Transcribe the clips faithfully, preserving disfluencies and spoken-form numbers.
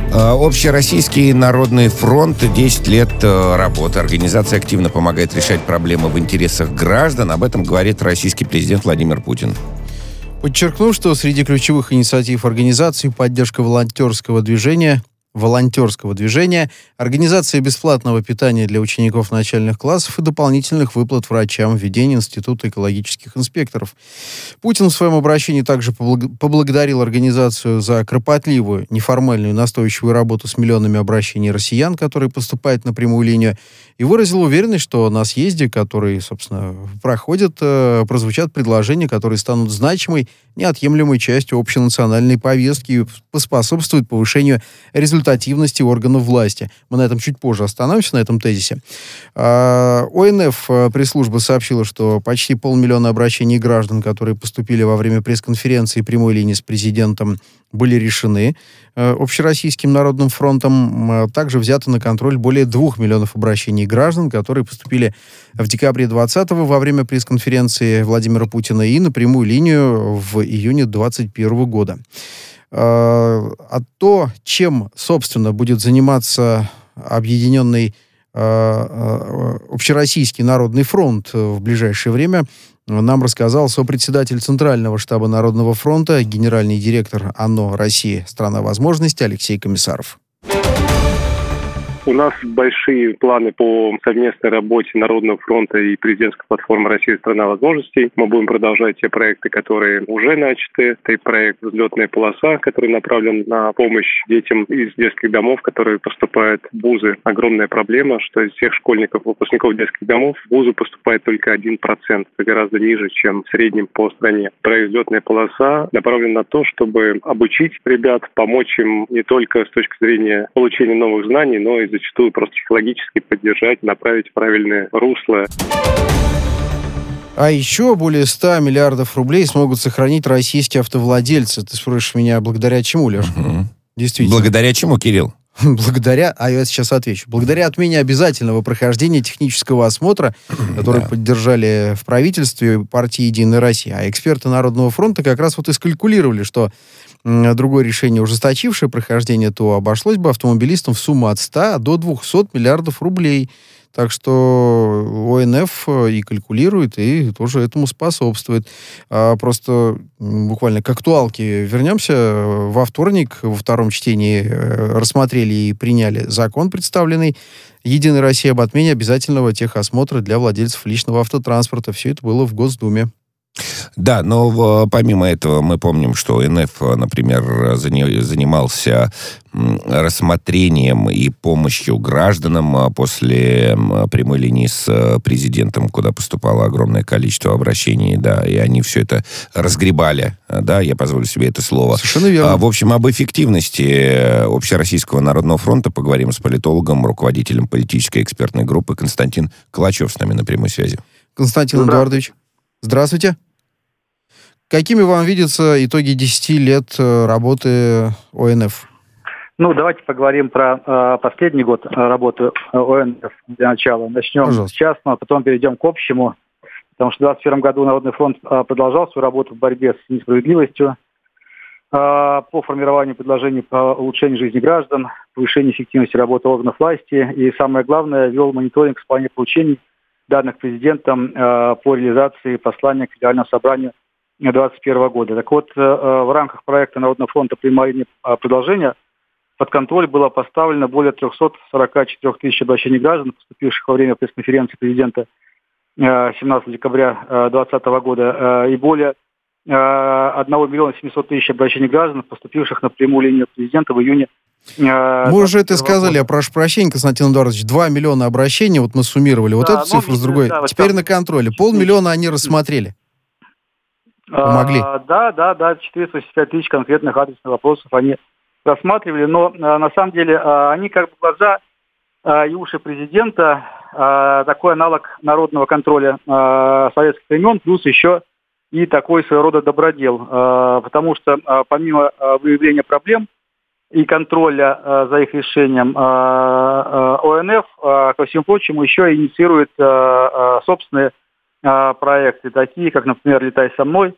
Общероссийский народный фронт, десять лет работы. Организация активно помогает решать проблемы в интересах граждан. Об этом говорит российский президент Владимир Путин. Подчеркнув, что среди ключевых инициатив организации поддержка волонтерского движения, волонтерского движения, организация бесплатного питания для учеников начальных классов и дополнительных выплат врачам, введение Института экологических инспекторов. Путин в своем обращении также поблагодарил организацию за кропотливую, неформальную, настойчивую работу с миллионами обращений россиян, которые поступают на прямую линию, и выразил уверенность, что на съезде, который, собственно, проходит, прозвучат предложения, которые станут значимой, неотъемлемой частью общенациональной повестки и поспособствуют повышению результативности органов власти. Мы на этом чуть позже остановимся, на этом тезисе. ОНФ пресс-служба сообщила, что почти полмиллиона обращений граждан, которые поступили во время пресс-конференции прямой линии с президентом, были решены Общероссийским народным фронтом. Также взято на контроль более двух миллионов обращений граждан, которые поступили в декабре двадцатого во время пресс-конференции Владимира Путина и на прямую линию в июне двадцать первого года. А то, чем, собственно, будет заниматься объединенный Общероссийский народный фронт в ближайшее время, нам рассказал сопредседатель Центрального штаба Народного фронта, генеральный директор ОНО «Россия. Страна возможностей» Алексей Комиссаров. У нас большие планы по совместной работе Народного фронта и президентской платформы «Россия. Страна возможностей». Мы будем продолжать те проекты, которые уже начаты. Это проект «Взлетная полоса», который направлен на помощь детям из детских домов, которые поступают в вузы. Огромная проблема, что из всех школьников, выпускников детских домов в вузы поступает только один процент. Это гораздо ниже, чем в среднем по стране. Проект «Взлетная полоса» направлен на то, чтобы обучить ребят, помочь им не только с точки зрения получения новых знаний, но и зачастую просто психологически поддержать, направить в правильное русло. А еще более ста миллиардов рублей смогут сохранить российские автовладельцы. Ты спрашиваешь меня, благодаря чему, Леш? Угу. Действительно. Благодаря чему, Кирилл? Благодаря, а я сейчас отвечу. Благодаря отмене обязательного прохождения технического осмотра, который да. поддержали в правительстве партии «Единая Россия». А эксперты Народного фронта как раз вот и скалькулировали, что другое решение, ужесточившее прохождение, то обошлось бы автомобилистам в сумму от ста до двухсот миллиардов рублей. Так что ОНФ и калькулирует, и тоже этому способствует. А просто буквально к актуалке вернемся. Во вторник во втором чтении рассмотрели и приняли закон, представленный «Единой Россией» об отмене обязательного техосмотра для владельцев личного автотранспорта. Все это было в Госдуме. Да, но помимо этого мы помним, что ОНФ, например, занимался рассмотрением и помощью гражданам после прямой линии с президентом, куда поступало огромное количество обращений, да, и они все это разгребали, да, я позволю себе это слово. Совершенно верно. А, в общем, об эффективности Общероссийского народного фронта поговорим с политологом, руководителем политической экспертной группы Константин Калачев с нами на прямой связи. Константин Эдуардович, здравствуйте. Какими вам видятся итоги десяти лет работы ОНФ? Ну, давайте поговорим про э, последний год работы ОНФ для начала. Начнем Пожалуйста. с частного, потом перейдем к общему. Потому что в двадцать первом году Народный фронт э, продолжал свою работу в борьбе с несправедливостью, э, по формированию предложений по улучшению жизни граждан, повышению эффективности работы органов власти и, самое главное, вел мониторинг исполнения поручений, данных президентом э, по реализации послания к Федеральному собранию две тысячи двадцать первого года. Так вот, э, в рамках проекта Народного фронта «Прямая линия продолжения» под контроль было поставлено более триста сорок четыре тысячи обращений граждан, поступивших во время пресс-конференции президента э, семнадцатого декабря две тысячи двадцатого года, э, и более э, один миллион семьсот тысяч обращений граждан, поступивших на прямую линию президента в июне. Э, мы уже это сказали, года. Я прошу прощения, Константин Эдуардович, два миллиона обращений, вот мы суммировали, вот да, эту цифру с другой. Да, Теперь на контроле. Полмиллиона они рассмотрели. Помогли. А, да, да, да, четыреста восемьдесят пять тысяч конкретных адресных вопросов они рассматривали, но а, на самом деле а, они как бы глаза а, и уши президента, а, такой аналог народного контроля а, советских времен, плюс еще и такой своего рода добродел, а, потому что а, помимо а, выявления проблем и контроля а, за их решением, а, а, ОНФ, а, ко всему прочему, еще инициирует а, а, собственные а, проекты, такие как, например, «Летай со мной»,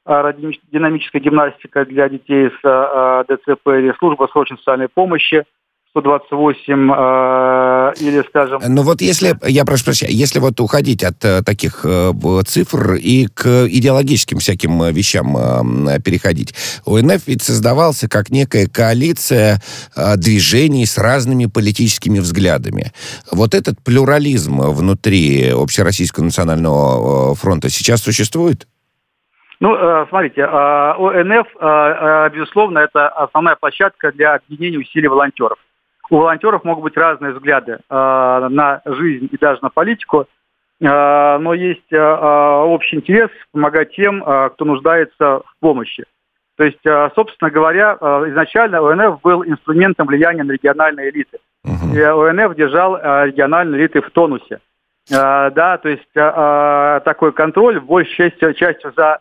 динамическая гимнастика для детей с ДЦП или служба срочной социальной помощи сто двадцать восемь, э, или, скажем... Ну вот если, я прошу прощения, если вот уходить от э, таких э, цифр и к идеологическим всяким вещам э, переходить, ОНФ ведь создавался как некая коалиция э, движений с разными политическими взглядами. Вот этот плюрализм внутри Общероссийского национального фронта сейчас существует? Ну, смотрите, ОНФ, безусловно, это основная площадка для объединения усилий волонтеров. У волонтеров могут быть разные взгляды на жизнь и даже на политику, но есть общий интерес помогать тем, кто нуждается в помощи. То есть, собственно говоря, изначально ОНФ был инструментом влияния на региональные элиты. И ОНФ держал региональные элиты в тонусе. Да, то есть такой контроль большей частью, частью за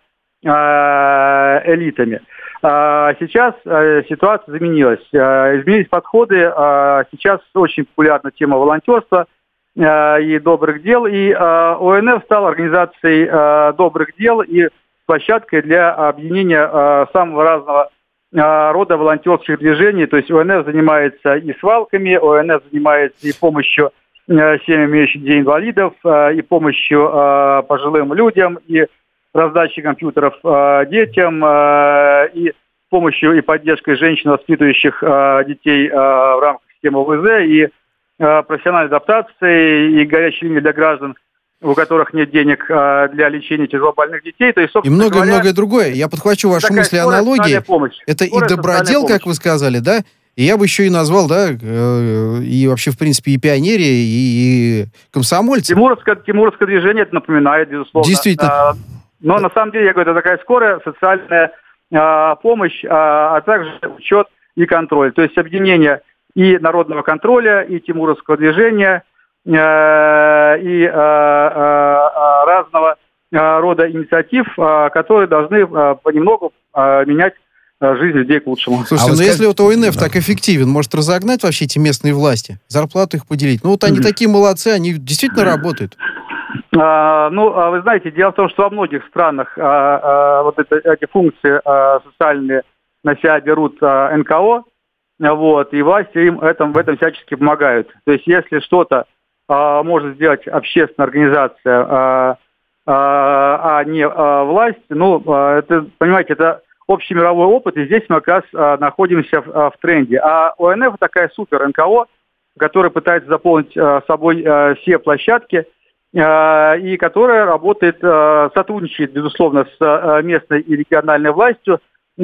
элитами. Сейчас ситуация изменилась. Изменились подходы. Сейчас очень популярна тема волонтерства и добрых дел. И ОНФ стал организацией добрых дел и площадкой для объединения самого разного рода волонтерских движений. То есть ОНФ занимается и свалками, ОНФ занимается и помощью семьям, имеющим детей инвалидов, и помощью пожилым людям, и раздачей компьютеров э, детям, э, и помощью и поддержкой женщин, воспитывающих э, детей э, в рамках системы ОВЗ, и э, профессиональной адаптации, и горячей линии для граждан, у которых нет денег э, для лечения тяжелобольных детей. То есть, и многое-многое другое. Я подхвачу вашу мысль аналогии. Это и добродел, как вы сказали, да? И я бы еще и назвал, да, э, и вообще, в принципе, и пионерия, и, и комсомольцы. Тимуровское, Тимуровское движение это напоминает, безусловно. Действительно. Но на самом деле, я говорю, это такая скорая социальная э, помощь, э, а также учет и контроль. То есть объединение и народного контроля, и тимуровского движения, э, и э, э, разного э, рода инициатив, э, которые должны э, понемногу э, менять э, жизнь людей к лучшему. Слушайте, а ну скажите, если вот ОНФ да. так эффективен, может разогнать вообще эти местные власти, зарплату их поделить? Ну вот они mm-hmm. такие молодцы, они действительно работают. А, ну, а вы знаете, дело в том, что во многих странах а, а, вот это, эти функции а, социальные на себя берут а, эн ка о, вот, и власти им этом, в этом всячески помогают. То есть, если что-то а, может сделать общественная организация, а, а, а не а, власть, ну, а, это, понимаете, это общий мировой опыт, и здесь мы как раз а, находимся в, а, в тренде. А ОНФ такая супер эн ка о, которая пытается заполнить а, собой а, все площадки, и которая работает, сотрудничает, безусловно, с местной и региональной властью,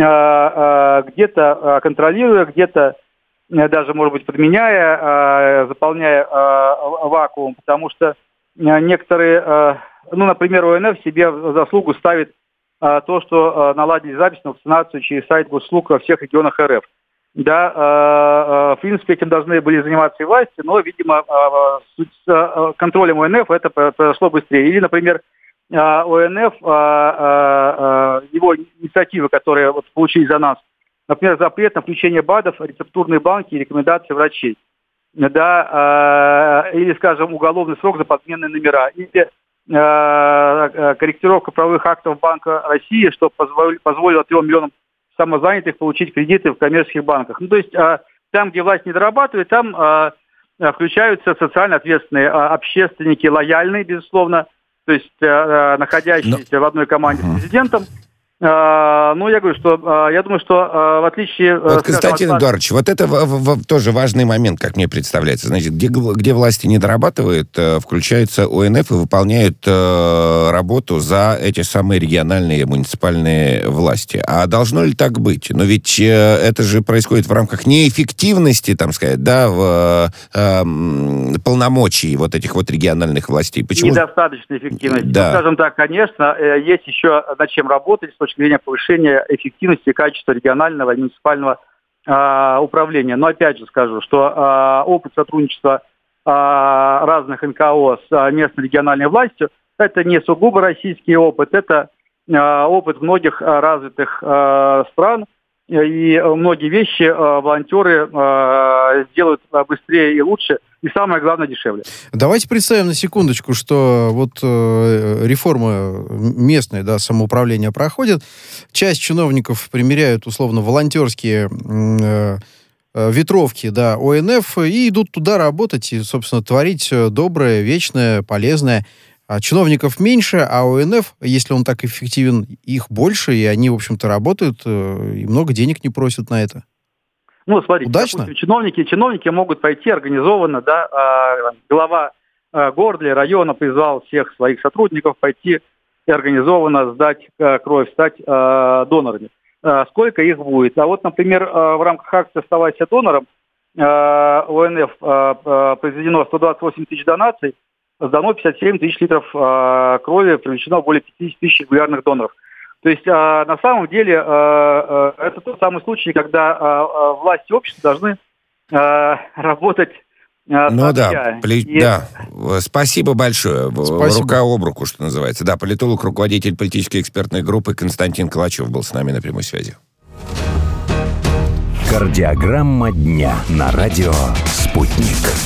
где-то контролируя, где-то даже, может быть, подменяя, заполняя вакуум, потому что некоторые, ну, например, ОНФ себе в заслугу ставит то, что наладили запись на вакцинацию через сайт госуслуг во всех регионах эр эф. Да, э, э, в принципе, этим должны были заниматься и власти, но, видимо, э, с э, контролем ОНФ это произошло быстрее. Или, например, э, ОНФ, э, э, его инициативы, которые вот, получили резонанс, например, запрет на включение БАДов, рецептурные банки и рекомендации врачей. Да, э, или, скажем, уголовный срок за подменные номера. Или э, корректировка правовых актов Банка России, что позволило, позволило трем миллионам самозанятых получить кредиты в коммерческих банках. Ну, то есть а, там, где власть не дорабатывает, там а, включаются социально ответственные а, общественники, лояльные, безусловно, то есть а, находящиеся Но... в одной команде с президентом. А, ну, я говорю, что а, я думаю, что а, в отличие... Вот, Константин от... Эдуардович, вот это в, в, тоже важный момент, как мне представляется. Значит, где, где власти не дорабатывают, включается ОНФ и выполняют э, работу за эти самые региональные муниципальные власти. А должно ли так быть? Но ведь э, это же происходит в рамках неэффективности, там сказать, да, в э, полномочий вот этих вот региональных властей. Почему? Недостаточной эффективности. Да. Ну, скажем так, конечно, есть еще над чем работать с точки зрения повышения эффективности и качества регионального и муниципального э, управления. Но опять же скажу, что э, опыт сотрудничества э, разных эн ка о с э, местной региональной властью — это не сугубо российский опыт, это э, опыт многих э, развитых э, стран, и многие вещи э, волонтеры э, сделают быстрее и лучше, и, самое главное, дешевле. Давайте представим на секундочку, что вот э, реформа местная, да, самоуправления проходит. Часть чиновников примеряют, условно, волонтерские э, э, ветровки, да, О Эн Эф и идут туда работать и, собственно, творить доброе, вечное, полезное. А чиновников меньше, а О Эн Эф, если он так эффективен, их больше, и они, в общем-то, работают, э, и много денег не просят на это. Ну, смотрите, удачно? Допустим, чиновники, чиновники могут пойти организованно, да, э, глава э, города или района призвал всех своих сотрудников пойти и организованно сдать э, кровь, стать э, донорами. Э, сколько их будет? А вот, например, э, в рамках акции «Оставайся донором» э, О Эн Эф э, э, произведено сто двадцать восемь тысяч донаций, сдано пятьдесят семь тысяч литров э, крови, привлечено более пятьдесят тысяч регулярных доноров. То есть, э, на самом деле, э, э, это тот самый случай, когда э, э, власти общества должны э, работать э, Ну да, пле- и... да, спасибо большое. Спасибо. Рука об руку, что называется. Да, политолог, руководитель политической экспертной группы Константин Калачев был с нами на прямой связи. Кардиограмма дня на радио «Спутник».